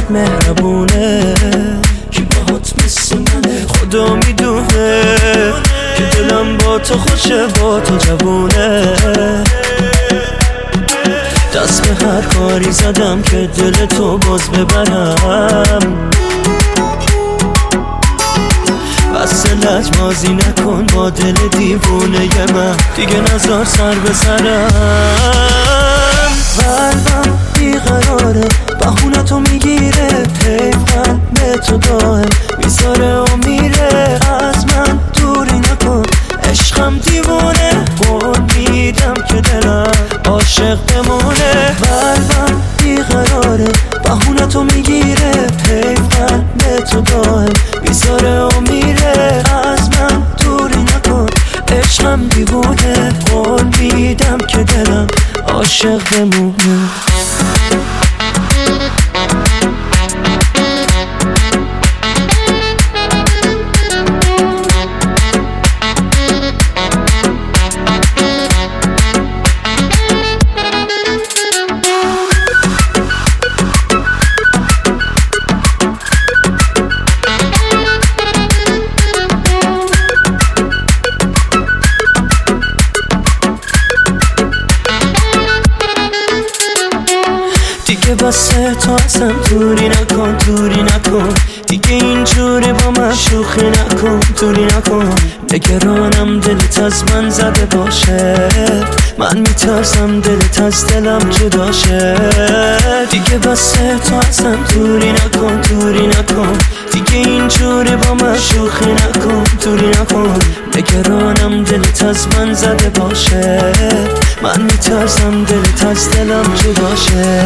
مهربونه که باهات مثل منه، خدا میدونه که دلم با تو خوشه، با تو جوونه. دست به هر کاری زدم که دل تو باز ببرم، بس لجبازی نکن با دل دیوونه من، دیگه نزار سر به سرم. قلبم بیقراره بهونتو میگیره، پیوند به تو دائم میذاره و میره. از من دوری نکن عشقم دیوونه، قول میدم که دلم عاشق بمونه. قلبم بیقراره بهونتو میگیره، پیوند به تو دائم میذاره و میره. از من دوری نکن عشقم دیوونه، قول میدم که دلم عاشق بمونه. دیگه بسه تو ازم دوری نکن، دوری نکن دیگه اینجوری با من شوخی نکن، دوری نکن. نگرانم دلت از من زده باشه، من میترسم دلت از دلم جدا شه. دیگه بسه تو ازم دوری نکن، دوری نکن دیگه اینجوری با من شوخی نکن، دوری نکن. نگرانم دلت از من زده باشه، من میترسم دلت از دلم جدا شه.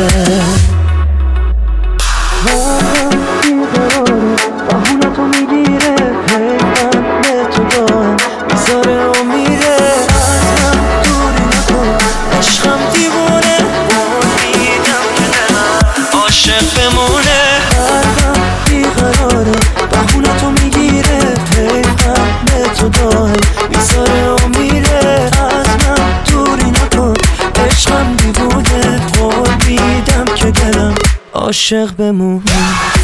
بهونتو میگیره، پیوند به تو دائم میذاره و میره. از من دوری نکن عشقم دیوونه، قول میدم که دلم عاشق بمونه. قلبم بیقراره بهونتو میگیره، پیوند به تو دائم میذاره و میره. از من دوری نکن عشقم دیوونه، قول میدم که دلم عاشق بمونه.